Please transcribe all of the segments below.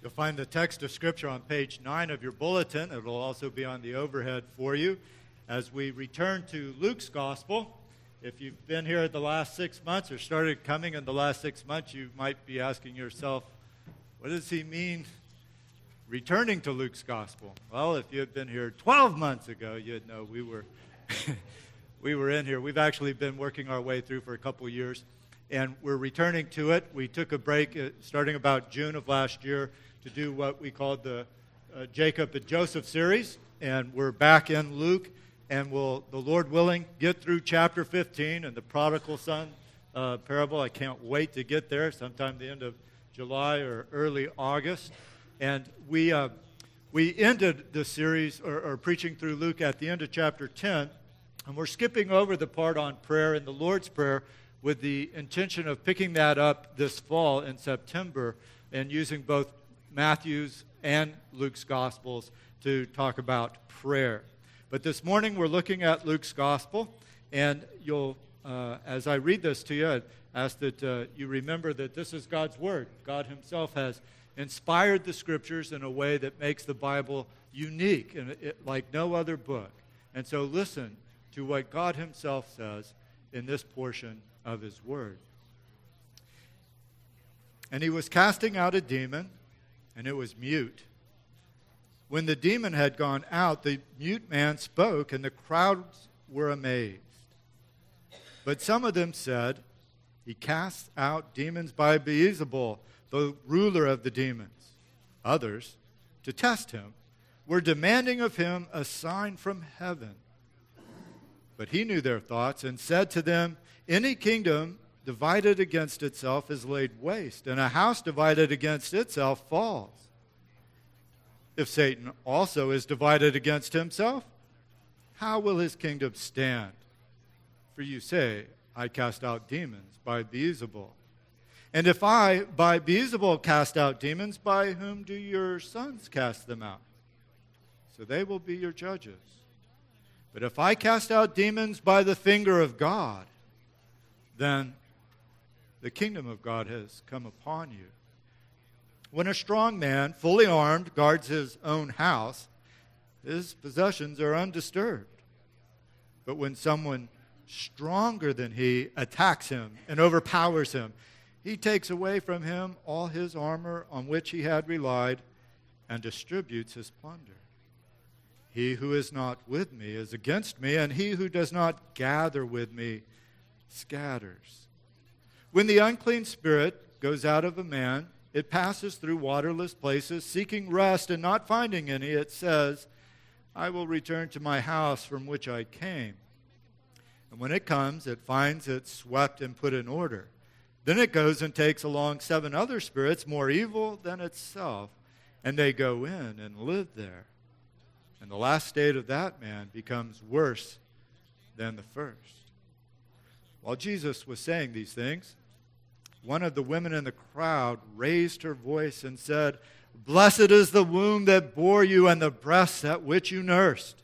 You'll find the text of Scripture on page 9 of your bulletin. It will also be on the overhead for you. As we return to Luke's Gospel, if you've been here the last 6 months or started coming in the last 6 months, you might be asking yourself, what does he mean returning to Luke's Gospel? Well, if you had been here 12 months ago, you'd know we were in here. We've actually been working our way through for a couple years, and we're returning to it. We took a break starting about June of last year to do what we called the Jacob and Joseph series, and we're back in Luke, and we'll, the Lord willing, get through chapter 15 and the prodigal son parable. I can't wait to get there sometime the end of July or early August. And we ended the series, or preaching through Luke, at the end of chapter 10, and we're skipping over the part on prayer and the Lord's Prayer with the intention of picking that up this fall in September and using both Matthew's and Luke's Gospels to talk about prayer. But this morning we're looking at Luke's Gospel, and you'll, as I read this to you, I ask that you remember that this is God's Word. God Himself has inspired the Scriptures in a way that makes the Bible unique, and like no other book. And so listen to what God Himself says in this portion of His Word. And he was casting out a demon, and it was mute. When the demon had gone out, the mute man spoke, and the crowds were amazed. But some of them said, he casts out demons by Beelzebul, the ruler of the demons. Others, to test him, were demanding of him a sign from heaven. But he knew their thoughts and said to them, any kingdom divided against itself is laid waste, and a house divided against itself falls. If Satan also is divided against himself, how will his kingdom stand? For you say, I cast out demons by Beelzebul. And if I, by Beelzebul, cast out demons, by whom do your sons cast them out? So they will be your judges. But if I cast out demons by the finger of God, then the kingdom of God has come upon you. When a strong man, fully armed, guards his own house, his possessions are undisturbed. But when someone stronger than he attacks him and overpowers him, he takes away from him all his armor on which he had relied and distributes his plunder. He who is not with me is against me, and he who does not gather with me scatters. When the unclean spirit goes out of a man, it passes through waterless places, seeking rest and not finding any. It says, I will return to my house from which I came. And when it comes, it finds it swept and put in order. Then it goes and takes along 7 other spirits more evil than itself, and they go in and live there. And the last state of that man becomes worse than the first. While Jesus was saying these things, one of the women in the crowd raised her voice and said, Blessed is the womb that bore you and the breasts at which you nursed.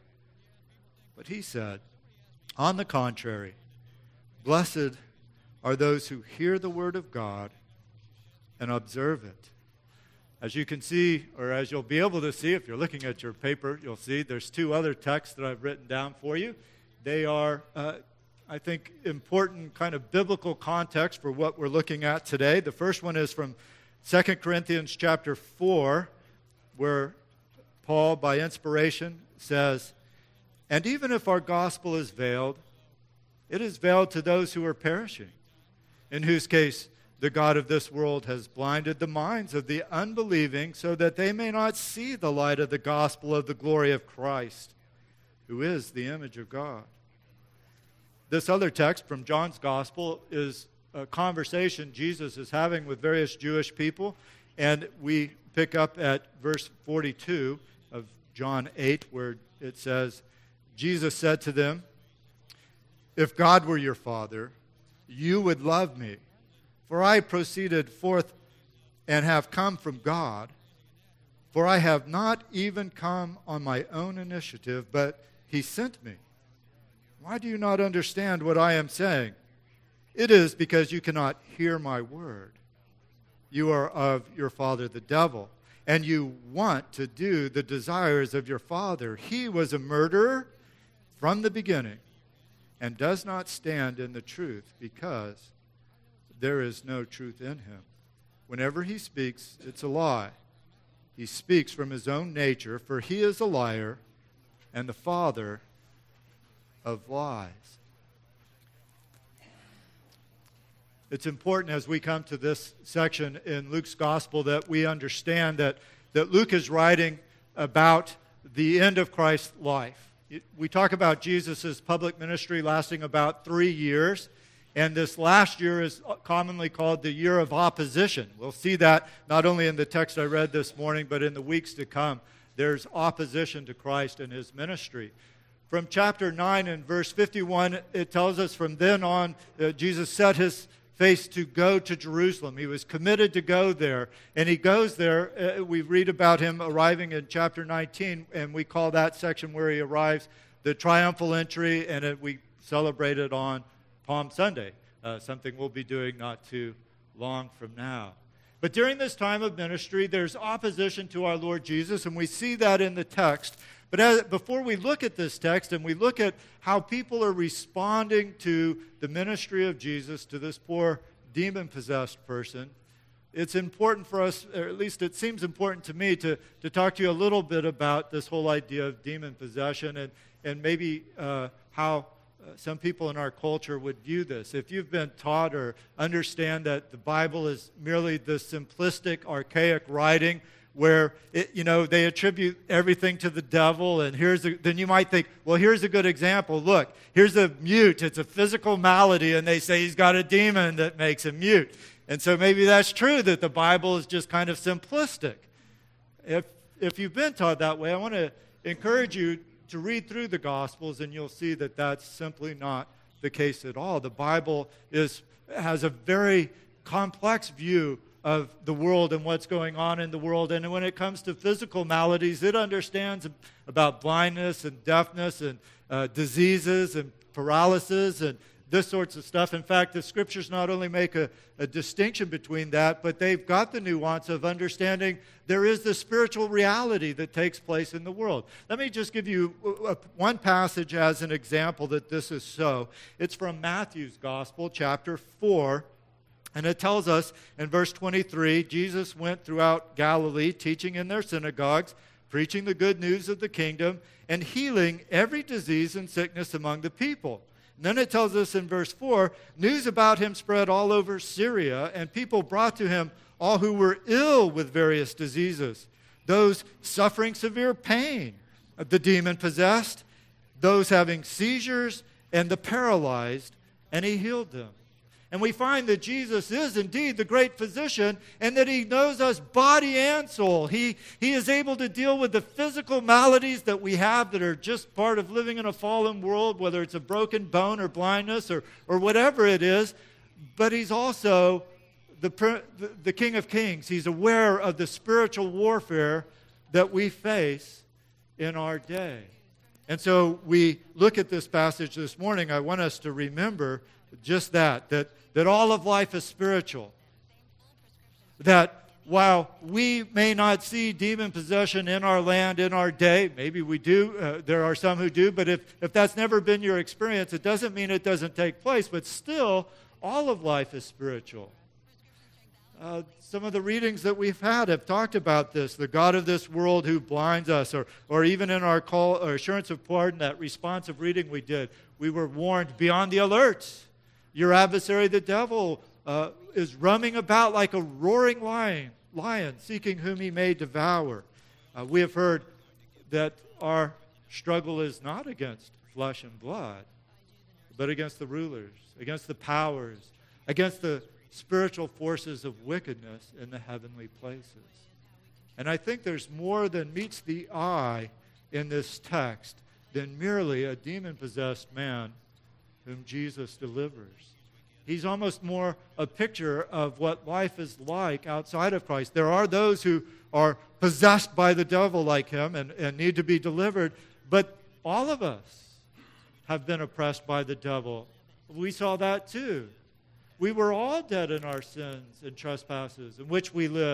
But he said, on the contrary, blessed are those who hear the word of God and observe it. As you can see, or as you'll be able to see, if you're looking at your paper, you'll see there's 2 other texts that I've written down for you. They are, I think, important kind of biblical context for what we're looking at today. The first one is from 2 Corinthians chapter 4, where Paul, by inspiration, says, and even if our gospel is veiled, it is veiled to those who are perishing, in whose case the God of this world has blinded the minds of the unbelieving so that they may not see the light of the gospel of the glory of Christ, who is the image of God. This other text from John's Gospel is a conversation Jesus is having with various Jewish people, and we pick up at verse 42 of John 8, where it says, Jesus said to them, if God were your Father, you would love me, for I proceeded forth and have come from God, for I have not even come on my own initiative, but He sent me. Why do you not understand what I am saying? It is because you cannot hear my word. You are of your father the devil, and you want to do the desires of your father. He was a murderer from the beginning and does not stand in the truth because there is no truth in him. Whenever he speaks, it's a lie. He speaks from his own nature, for he is a liar and the father of lies. It's important as we come to this section in Luke's gospel that we understand that Luke is writing about the end of Christ's life. We talk about Jesus' public ministry lasting about 3 years, and this last year is commonly called the year of opposition. We'll see that not only in the text I read this morning, but in the weeks to come. There's opposition to Christ and his ministry. From chapter 9 and verse 51, it tells us from then on, Jesus set his face to go to Jerusalem. He was committed to go there, and he goes there. We read about him arriving in chapter 19, and we call that section where he arrives the triumphal entry, and we celebrate it on Palm Sunday, something we'll be doing not too long from now. But during this time of ministry, there's opposition to our Lord Jesus, and we see that in the text. But before we look at this text and we look at how people are responding to the ministry of Jesus to this poor demon-possessed person, it's important for us, or at least it seems important to me, to talk to you a little bit about this whole idea of demon possession and maybe how some people in our culture would view this. If you've been taught or understand that the Bible is merely this simplistic, archaic writing where they attribute everything to the devil, and then you might think, well, here's a good example. Look, here's a mute. It's a physical malady, and they say he's got a demon that makes him mute. And so maybe that's true, that the Bible is just kind of simplistic. If you've been taught that way, I want to encourage you to read through the Gospels, and you'll see that that's simply not the case at all. The Bible has a very complex view of the world and what's going on in the world. And when it comes to physical maladies, it understands about blindness and deafness and diseases and paralysis and this sorts of stuff. In fact, the Scriptures not only make a distinction between that, but they've got the nuance of understanding there is the spiritual reality that takes place in the world. Let me just give you one passage as an example that this is so. It's from Matthew's Gospel, chapter 4. And it tells us in verse 23, Jesus went throughout Galilee, teaching in their synagogues, preaching the good news of the kingdom, and healing every disease and sickness among the people. And then it tells us in verse 4, news about him spread all over Syria, and people brought to him all who were ill with various diseases, those suffering severe pain, the demon-possessed, those having seizures, and the paralyzed, and he healed them. And we find that Jesus is indeed the great physician and that he knows us body and soul. He is able to deal with the physical maladies that we have that are just part of living in a fallen world, whether it's a broken bone or blindness or whatever it is. But he's also the King of Kings. He's aware of the spiritual warfare that we face in our day. And so we look at this passage this morning. I want us to remember just that all of life is spiritual. That while we may not see demon possession in our land, in our day, maybe we do, there are some who do, but if that's never been your experience, it doesn't mean it doesn't take place, but still, all of life is spiritual. Some of the readings that we've had have talked about this, the God of this world who blinds us, or even in our call or assurance of pardon, that responsive reading we did, we were warned, be on the alert. Your adversary, the devil, is roaming about like a roaring lion, seeking whom he may devour. We have heard that our struggle is not against flesh and blood, but against the rulers, against the powers, against the spiritual forces of wickedness in the heavenly places. And I think there's more than meets the eye in this text than merely a demon-possessed man whom Jesus delivers. He's almost more a picture of what life is like outside of Christ. There are those who are possessed by the devil like him and need to be delivered, but all of us have been oppressed by the devil. We saw that too. We were all dead in our sins and trespasses in which we lived.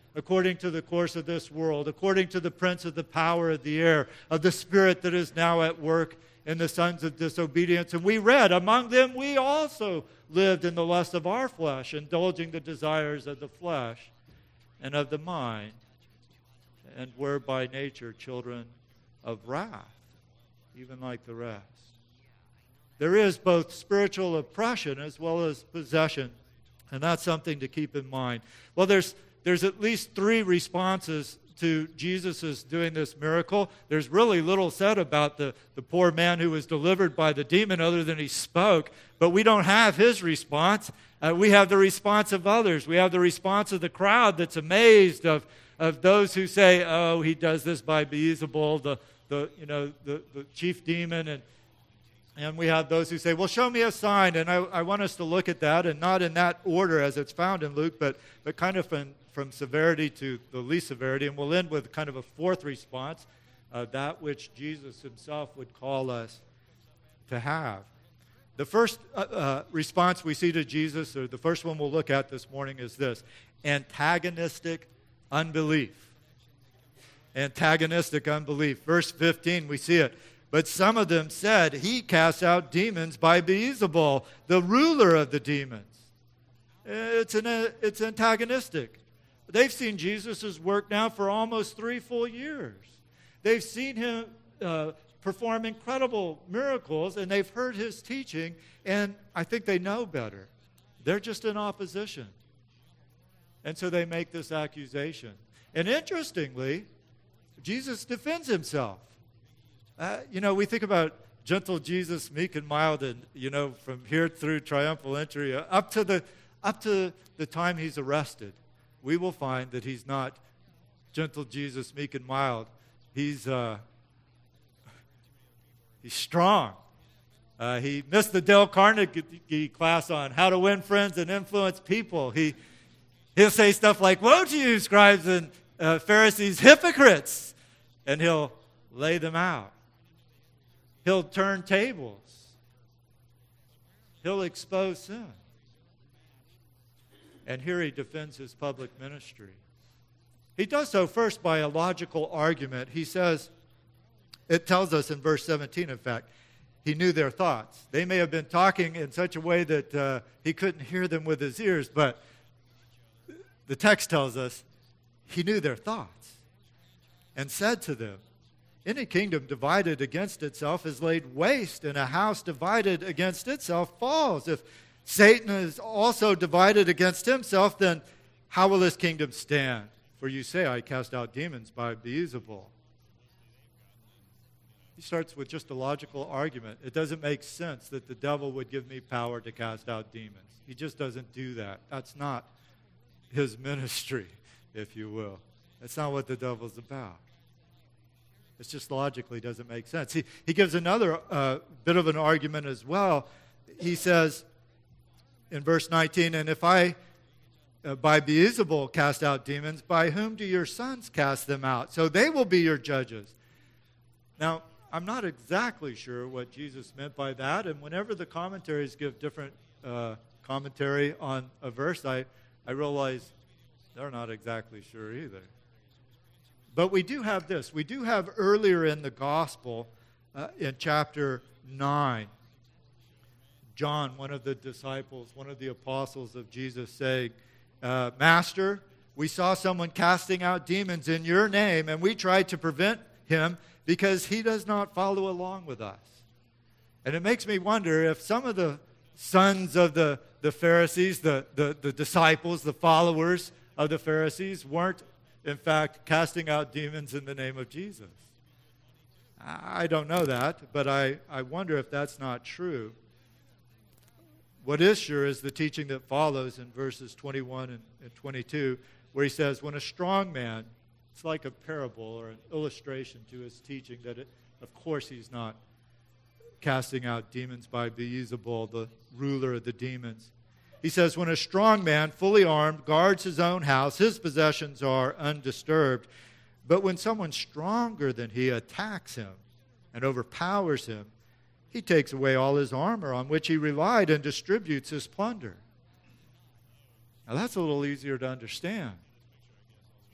according to the course of this world, according to the prince of the power of the air, of the spirit that is now at work in the sons of disobedience. And we read, among them we also lived in the lust of our flesh, indulging the desires of the flesh and of the mind, and were by nature children of wrath, even like the rest. There is both spiritual oppression as well as possession, and that's something to keep in mind. Well, there's at least three responses to Jesus' doing this miracle. There's really little said about the poor man who was delivered by the demon other than he spoke, but we don't have his response. We have the response of others. We have the response of the crowd that's amazed, of those who say, oh, he does this by Beelzebul, the chief demon, and we have those who say, well, show me a sign. And I want us to look at that, and not in that order as it's found in Luke, but kind of from severity to the least severity. And we'll end with kind of a fourth response, that which Jesus himself would call us to have. The first response we see to Jesus, or the first one we'll look at this morning, is this: antagonistic unbelief. Antagonistic unbelief. Verse 15, we see it. But some of them said, he casts out demons by Beelzebul, the ruler of the demons. It's antagonistic. They've seen Jesus' work now for almost 3 full years. They've seen him perform incredible miracles, and they've heard his teaching, and I think they know better. They're just in opposition. And so they make this accusation. And interestingly, Jesus defends himself. We think about gentle Jesus, meek and mild, and, from here through triumphal entry, up to the time he's arrested, we will find that he's not gentle Jesus, meek and mild. He's strong. He missed the Dale Carnegie class on how to win friends and influence people. He'll say stuff like, woe to you, scribes and Pharisees, hypocrites! And he'll lay them out. He'll turn tables. He'll expose sin. And here he defends his public ministry. He does so first by a logical argument. He says, it tells us in verse 17, in fact, he knew their thoughts. They may have been talking in such a way that he couldn't hear them with his ears, but the text tells us he knew their thoughts and said to them, any kingdom divided against itself is laid waste, and a house divided against itself falls. If Satan is also divided against himself, then how will this kingdom stand? For you say, I cast out demons by Beelzebul. He starts with just a logical argument. It doesn't make sense that the devil would give me power to cast out demons. He just doesn't do that. That's not his ministry, if you will. That's not what the devil's about. It just logically doesn't make sense. He gives another bit of an argument as well. He says in verse 19, and if I, by Beelzebul, cast out demons, by whom do your sons cast them out? So they will be your judges. Now, I'm not exactly sure what Jesus meant by that, and whenever the commentaries give different commentary on a verse, I realize they're not exactly sure either. But we do have this. We do have earlier in the gospel, in chapter 9, John, one of the disciples, one of the apostles of Jesus, saying, Master, we saw someone casting out demons in your name, and we tried to prevent him because he does not follow along with us. And it makes me wonder if some of the sons of the Pharisees, the disciples, the followers of the Pharisees, weren't in fact casting out demons in the name of Jesus. I don't know that, but I wonder if that's not true. What is sure is the teaching that follows in verses 21 and 22, where he says, when a strong man, it's like a parable or an illustration to his teaching, that of course he's not casting out demons by Beelzebul, the ruler of the demons. He says, when a strong man, fully armed, guards his own house, his possessions are undisturbed. But when someone stronger than he attacks him and overpowers him, he takes away all his armor on which he relied and distributes his plunder. Now that's a little easier to understand.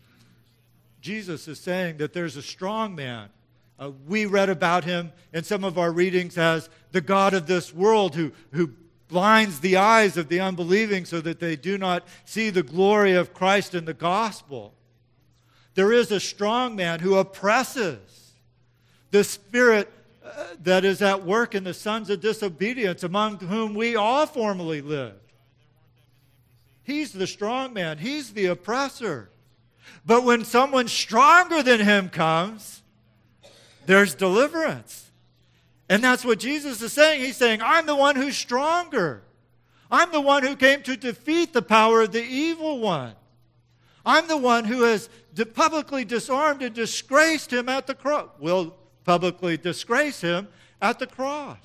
Jesus is saying that there's a strong man. We read about him in some of our readings as the god of this world who blinds the eyes of the unbelieving so that they do not see the glory of Christ in the gospel. There is a strong man who oppresses the spirit that is at work in the sons of disobedience, among whom we all formerly lived. He's the strong man. He's the oppressor. But when someone stronger than him comes, there's deliverance. And that's what Jesus is saying. He's saying, I'm the one who's stronger. I'm the one who came to defeat the power of the evil one. I'm the one who has publicly disarmed and disgraced him at the cross. Will publicly disgrace him at the cross.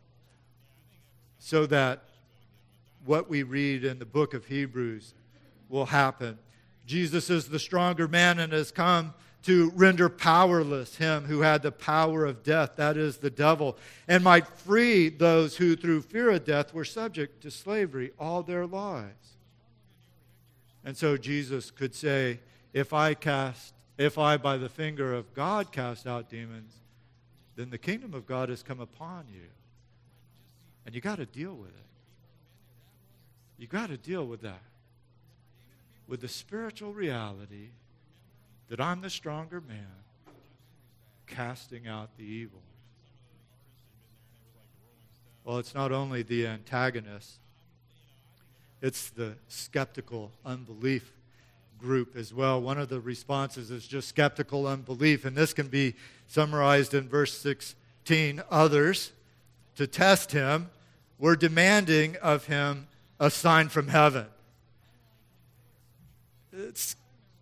So that what we read in the book of Hebrews will happen. Jesus is the stronger man and has come to render powerless him who had the power of death, that is the devil, and might free those who through fear of death were subject to slavery all their lives. And so Jesus could say, if I by the finger of God cast out demons, then the kingdom of God has come upon you. And you got to deal with it. You got to deal with that. With the spiritual reality that I'm the stronger man casting out the evil. Well, it's not only the antagonist, it's the skeptical unbelief group as well. One of the responses is just skeptical unbelief, and this can be summarized in verse 16. Others, to test him, were demanding of him a sign from heaven. It's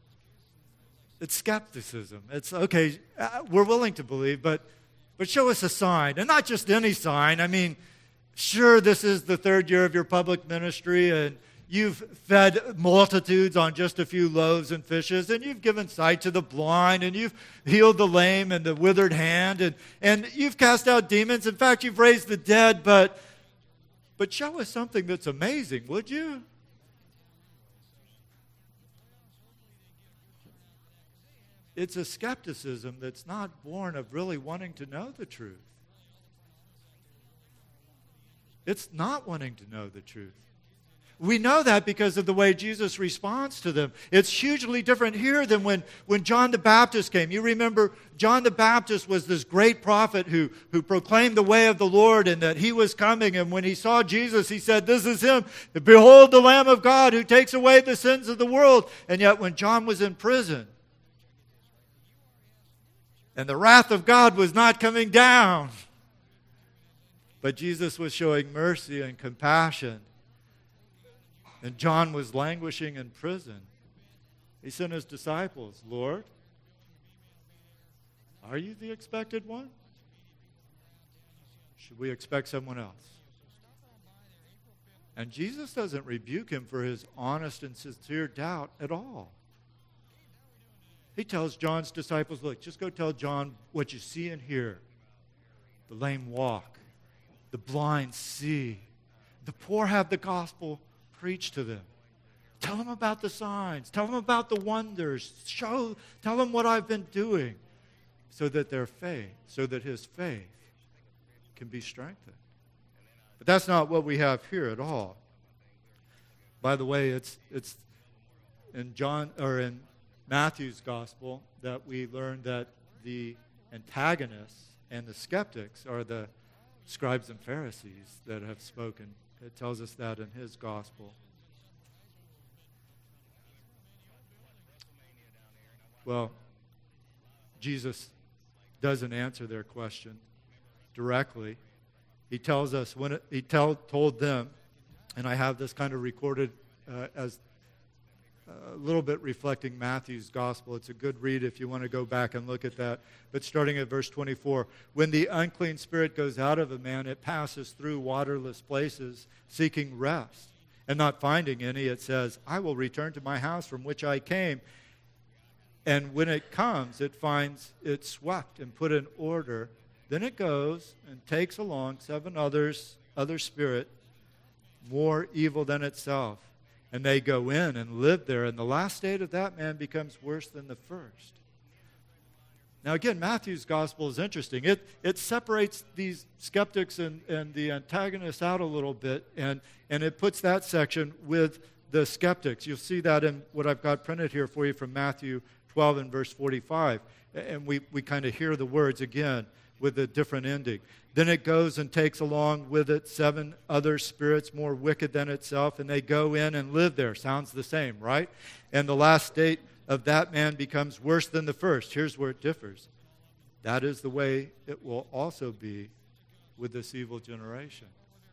skepticism. It's, okay, we're willing to believe, but show us a sign. And not just any sign. I mean, sure, this is the third year of your public ministry, and you've fed multitudes on just a few loaves and fishes, and you've given sight to the blind, and you've healed the lame and the withered hand, and you've cast out demons. In fact, you've raised the dead, but show us something that's amazing, would you? It's a skepticism that's not born of really wanting to know the truth. It's not wanting to know the truth. We know that because of the way Jesus responds to them. It's hugely different here than when John the Baptist came. You remember John the Baptist was this great prophet who proclaimed the way of the Lord and that he was coming. And when he saw Jesus, he said, this is him. Behold the Lamb of God who takes away the sins of the world. And yet when John was in prison and the wrath of God was not coming down, but Jesus was showing mercy and compassion, and John was languishing in prison, he sent his disciples, Lord, are you the expected one? Should we expect someone else? And Jesus doesn't rebuke him for his honest and sincere doubt at all. He tells John's disciples, look, just go tell John what you see and hear. The lame walk, the blind see, the poor have the gospel preach to them. Tell them about the signs. Tell them about the wonders. Tell them what I've been doing so that his faith can be strengthened. But that's not what we have here at all. By the way, it's in Matthew's gospel that we learn that the antagonists and the skeptics are the scribes and Pharisees that have spoken. It tells us that in his gospel. Well, Jesus doesn't answer their question directly. He tells us told them, and I have this kind of recorded as a little bit reflecting Matthew's gospel. It's a good read if you want to go back and look at that. But starting at verse 24, when the unclean spirit goes out of a man, it passes through waterless places, seeking rest. And not finding any, it says, I will return to my house from which I came. And when it comes, it finds it swept and put in order. Then it goes and takes along 7 other spirit, more evil than itself. And they go in and live there. And the last state of that man becomes worse than the first. Now again, Matthew's gospel is interesting. It separates these skeptics and the antagonists out a little bit, and it puts that section with the skeptics. You'll see that in what I've got printed here for you from Matthew 12 and verse 45. And we kind of hear the words again with a different ending. Then it goes and takes along with it 7 other spirits more wicked than itself, and they go in and live there. Sounds the same, right? And the last state of that man becomes worse than the first. Here's where it differs. That is the way it will also be with this evil generation.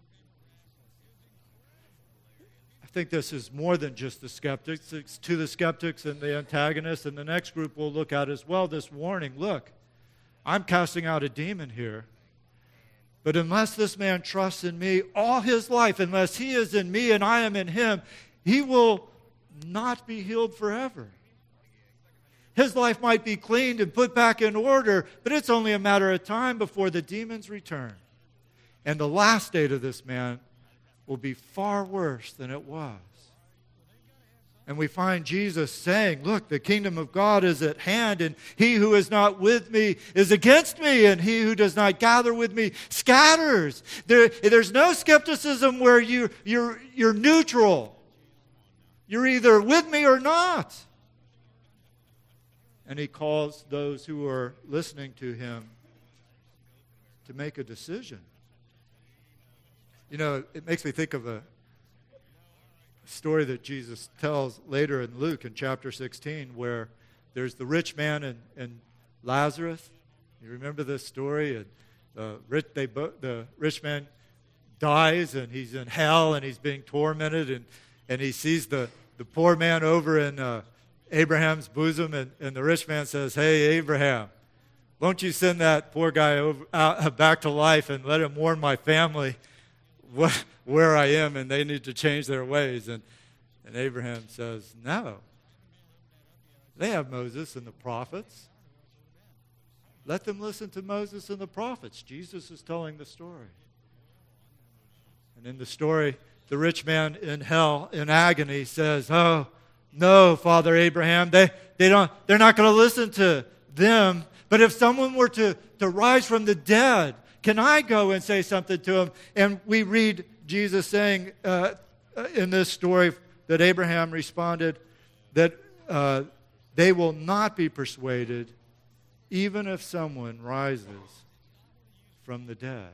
I think this is more than just the skeptics. It's to the skeptics and the antagonists, and the next group we'll look at as well, this warning. Look, I'm casting out a demon here. But unless this man trusts in me all his life, unless he is in me and I am in him, he will not be healed forever. His life might be cleaned and put back in order, but it's only a matter of time before the demons return. And the last state of this man will be far worse than it was. And we find Jesus saying, look, the kingdom of God is at hand, and he who is not with me is against me, and he who does not gather with me scatters. There's no skepticism where you're neutral. You're either with me or not. And he calls those who are listening to him to make a decision. You know, it makes me think of a story that Jesus tells later in Luke in chapter 16 where there's the rich man and Lazarus. You remember this story? And the rich man dies and he's in hell and he's being tormented and he sees the poor man over in Abraham's bosom, and the rich man says, hey, Abraham, won't you send that poor guy back to life and let him warn my family where I am and they need to change their ways? And Abraham says, no. They have Moses and the prophets. Let them listen to Moses and the prophets. Jesus is telling the story. And in the story, the rich man in hell, in agony, says, oh, no, Father Abraham, they're not going to listen to them. But if someone were to rise from the dead, can I go and say something to him? And we read Jesus saying in this story that Abraham responded that they will not be persuaded even if someone rises from the dead.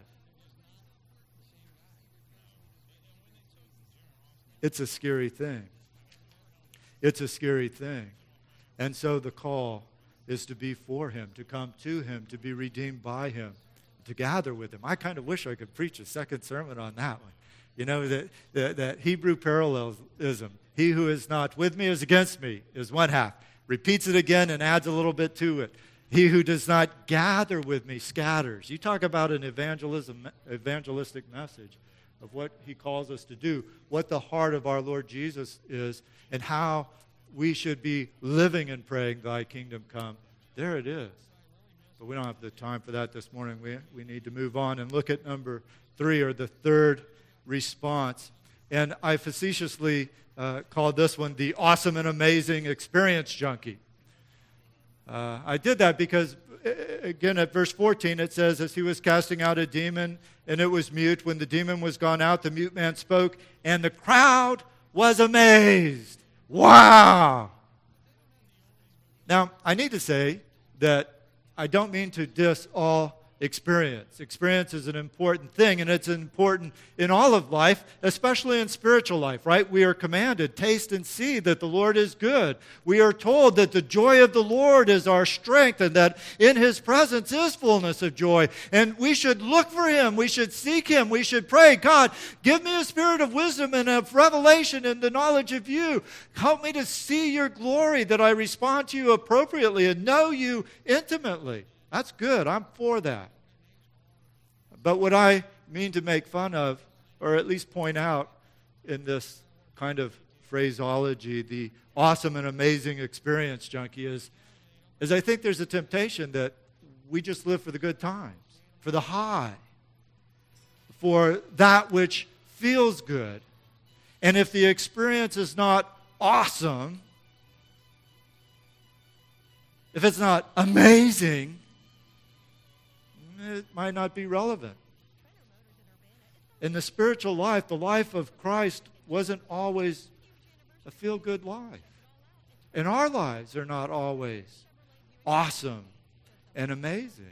It's a scary thing. It's a scary thing. And so the call is to be for him, to come to him, to be redeemed by him, to gather with him. I kind of wish I could preach a second sermon on that one. You know, that Hebrew parallelism. He who is not with me is against me is one half. Repeats it again and adds a little bit to it. He who does not gather with me scatters. You talk about an evangelistic message of what he calls us to do, what the heart of our Lord Jesus is, and how we should be living and praying, thy kingdom come. There it is. But we don't have the time for that this morning. We need to move on and look at number 3, or the third response. And I facetiously called this one the awesome and amazing experience junkie. I did that because, again, at verse 14, it says, as he was casting out a demon, and it was mute. When the demon was gone out, the mute man spoke, and the crowd was amazed. Wow! Now, I need to say that I don't mean to diss all experience. Experience is an important thing, and it's important in all of life, especially in spiritual life, right? We are commanded, taste and see that the Lord is good. We are told that the joy of the Lord is our strength, and that in his presence is fullness of joy. And we should look for him. We should seek him. We should pray, God, give me a spirit of wisdom and of revelation and the knowledge of you. Help me to see your glory, that I respond to you appropriately and know you intimately. That's good. I'm for that. But what I mean to make fun of, or at least point out in this kind of phraseology, the awesome and amazing experience junkie, is I think there's a temptation that we just live for the good times, for the high, for that which feels good. And if the experience is not awesome, if it's not amazing, it might not be relevant. In the spiritual life, the life of Christ wasn't always a feel-good life. And our lives are not always awesome and amazing.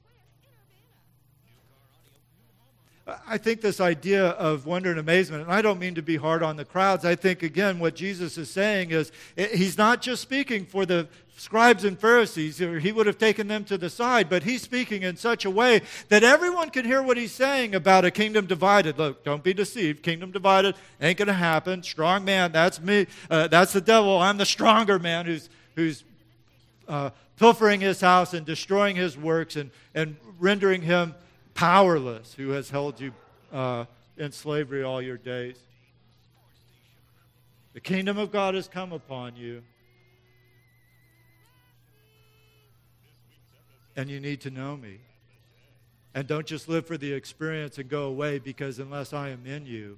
I think this idea of wonder and amazement, and I don't mean to be hard on the crowds. I think, again, what Jesus is saying is he's not just speaking for the scribes and Pharisees, or he would have taken them to the side, but he's speaking in such a way that everyone can hear what he's saying about a kingdom divided. Look, don't be deceived. Kingdom divided ain't going to happen. Strong man, that's me. That's the devil. I'm the stronger man who's pilfering his house and destroying his works and rendering him powerless, who has held you in slavery all your days. The kingdom of God has come upon you, and you need to know me. And don't just live for the experience and go away, because unless I am in you,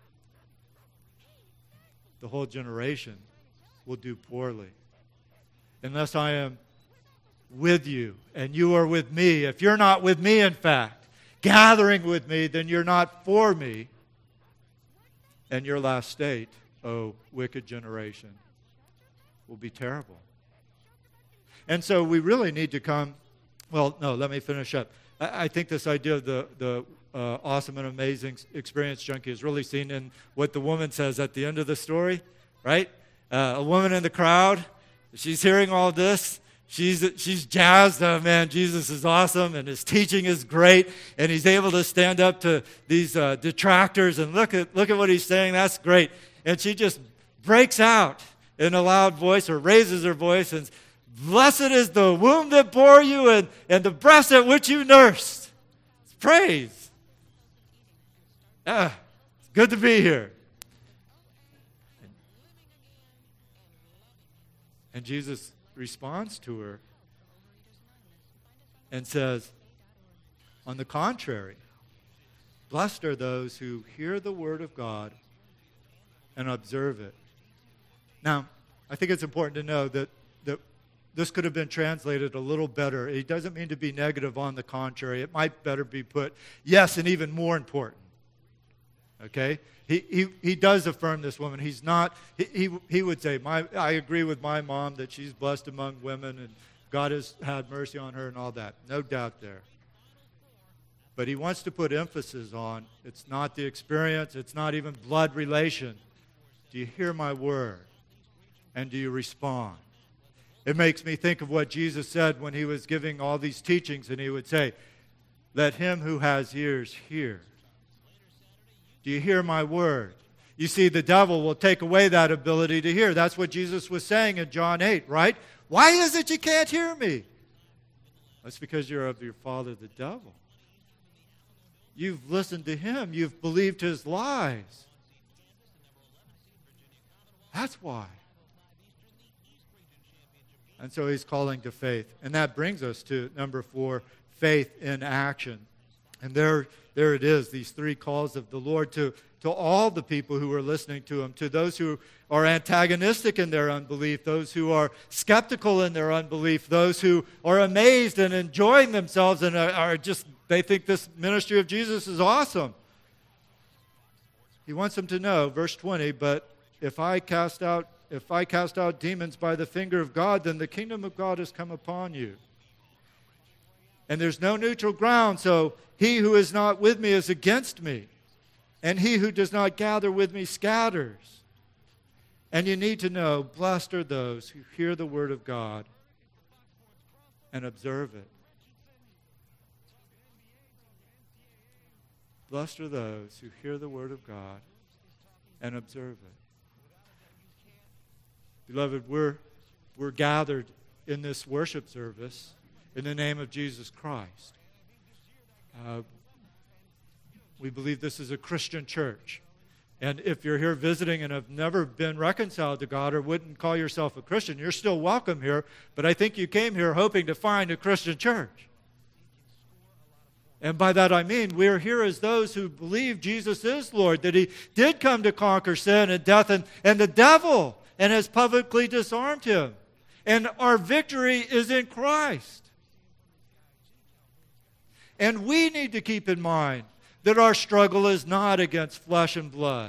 the whole generation will do poorly. Unless I am with you and you are with me, if you're not with me, in fact, gathering with me, then you're not for me. And your last state, oh wicked generation, will be terrible. And so we really need to come, well, no, let me finish up. I think this idea of the awesome and amazing experience junkie is really seen in what the woman says at the end of the story, right? A woman in the crowd, she's hearing all this. She's jazzed. Oh, man, Jesus is awesome, and his teaching is great, and he's able to stand up to these detractors and look at what he's saying. That's great. And she just breaks out in a loud voice, or raises her voice, and blessed is the womb that bore you and the breast at which you nursed. It's praise. It's good to be here. And Jesus responds to her and says, on the contrary, blessed are those who hear the word of God and observe it. Now, I think it's important to know that this could have been translated a little better. It doesn't mean to be negative, on the contrary. It might better be put, yes, and even more important. Okay? He does affirm this woman. He's not, he would say, I agree with my mom that she's blessed among women and God has had mercy on her and all that. No doubt there. But he wants to put emphasis on, it's not the experience, it's not even blood relation. Do you hear my word? And do you respond? It makes me think of what Jesus said when he was giving all these teachings, and he would say, let him who has ears hear. Do you hear my word? You see, the devil will take away that ability to hear. That's what Jesus was saying in John 8, right? Why is it you can't hear me? That's because you're of your father, the devil. You've listened to him. You've believed his lies. That's why. And so he's calling to faith. And that brings us to number 4, faith in action. And there it is, these 3 calls of the Lord to all the people who are listening to him, to those who are antagonistic in their unbelief, those who are skeptical in their unbelief, those who are amazed and enjoying themselves and are just, they think this ministry of Jesus is awesome. He wants them to know, verse 20, but if I cast out demons by the finger of God, then the kingdom of God has come upon you. And there's no neutral ground, so he who is not with me is against me, and he who does not gather with me scatters. And you need to know, blessed are those who hear the word of God and observe it. Blessed are those who hear the word of God and observe it. Beloved, we're gathered in this worship service in the name of Jesus Christ. We believe this is a Christian church. And if you're here visiting and have never been reconciled to God or wouldn't call yourself a Christian, you're still welcome here. But I think you came here hoping to find a Christian church. And by that I mean we're here as those who believe Jesus is Lord, that he did come to conquer sin and death and the devil, and has publicly disarmed him. And our victory is in Christ. And we need to keep in mind that our struggle is not against flesh and blood.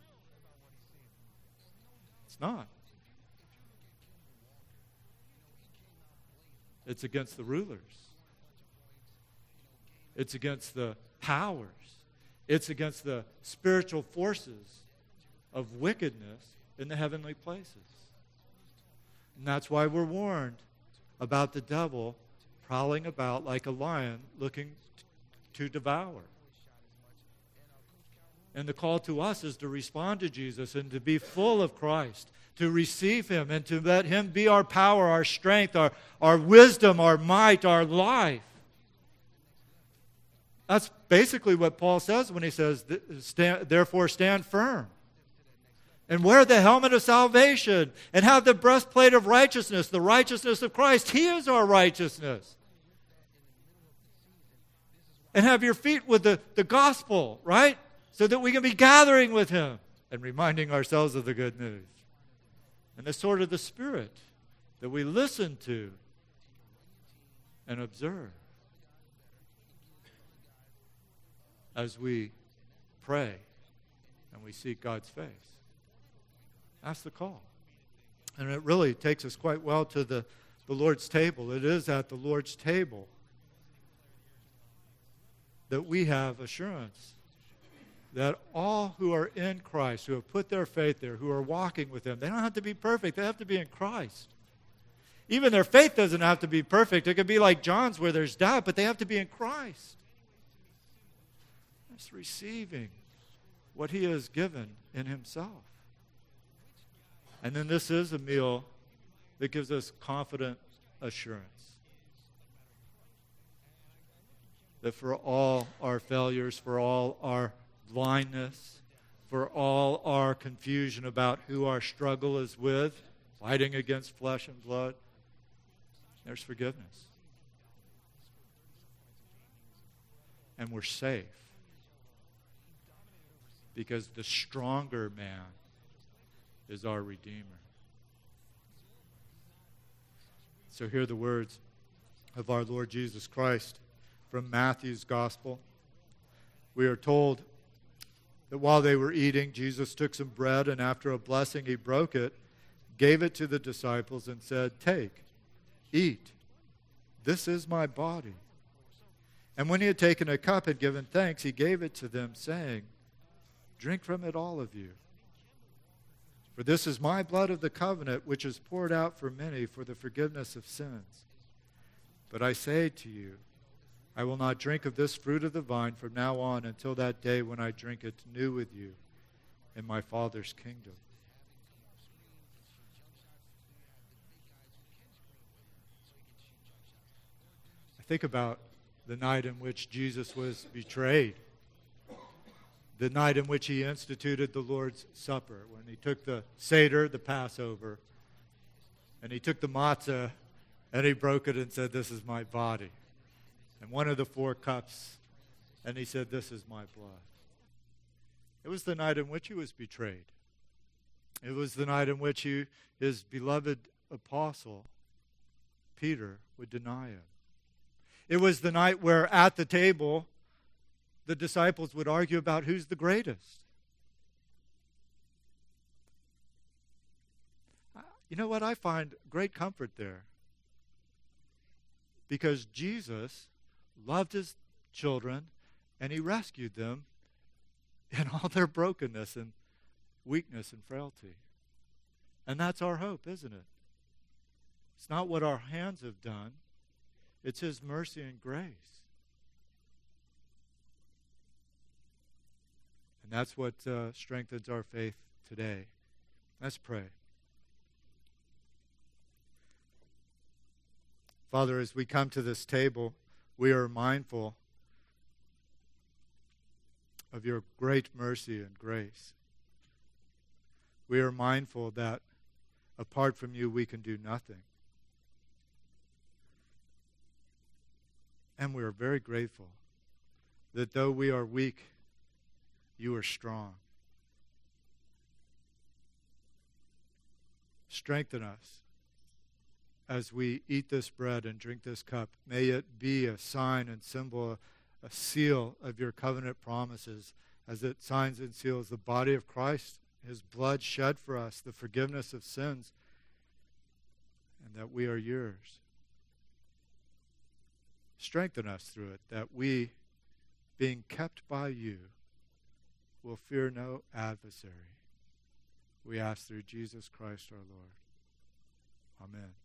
It's not. It's against the rulers. It's against the powers. It's against the spiritual forces of wickedness in the heavenly places. And that's why we're warned about the devil prowling about like a lion looking to devour. And the call to us is to respond to Jesus and to be full of Christ, to receive him and to let him be our power, our strength, our wisdom, our might, our life. That's basically what Paul says when he says, therefore stand firm. And wear the helmet of salvation and have the breastplate of righteousness, the righteousness of Christ. He is our righteousness. And have your feet with the gospel, right? So that we can be gathering with him and reminding ourselves of the good news. And the sword of the Spirit that we listen to and observe as we pray and we seek God's face. That's the call. And it really takes us quite well to the Lord's table. It is at the Lord's table that we have assurance that all who are in Christ, who have put their faith there, who are walking with him, they don't have to be perfect. They have to be in Christ. Even their faith doesn't have to be perfect. It could be like John's where there's doubt, but they have to be in Christ. It's receiving what he has given in himself. And then this is a meal that gives us confident assurance that for all our failures, for all our blindness, for all our confusion about who our struggle is with, fighting against flesh and blood, there's forgiveness. And we're safe because the stronger man is our Redeemer. So hear the words of our Lord Jesus Christ from Matthew's Gospel. We are told that while they were eating, Jesus took some bread, and after a blessing, he broke it, gave it to the disciples, and said, "Take, eat. This is my body." And when he had taken a cup and given thanks, he gave it to them, saying, "Drink from it, all of you. For this is my blood of the covenant, which is poured out for many for the forgiveness of sins. But I say to you, I will not drink of this fruit of the vine from now on until that day when I drink it new with you in my Father's kingdom." I think about the night in which Jesus was betrayed, the night in which he instituted the Lord's Supper, when he took the Seder, the Passover, and he took the matzah, and he broke it and said, "This is my body." And one of the 4 cups, and he said, "This is my blood." It was the night in which he was betrayed. It was the night in which his beloved apostle, Peter, would deny him. It was the night where at the table, the disciples would argue about who's the greatest. You know what? I find great comfort there. Because Jesus loved his children, and he rescued them in all their brokenness and weakness and frailty. And that's our hope, isn't it? It's not what our hands have done. It's his mercy and grace. And that's what strengthens our faith today. Let's pray. Father, as we come to this table, we are mindful of your great mercy and grace. We are mindful that apart from you, we can do nothing. And we are very grateful that though we are weak, you are strong. Strengthen us as we eat this bread and drink this cup, may it be a sign and symbol, a seal of your covenant promises, as it signs and seals the body of Christ, his blood shed for us, the forgiveness of sins, and that we are yours. Strengthen us through it, that we, being kept by you, will fear no adversary. We ask through Jesus Christ our Lord. Amen.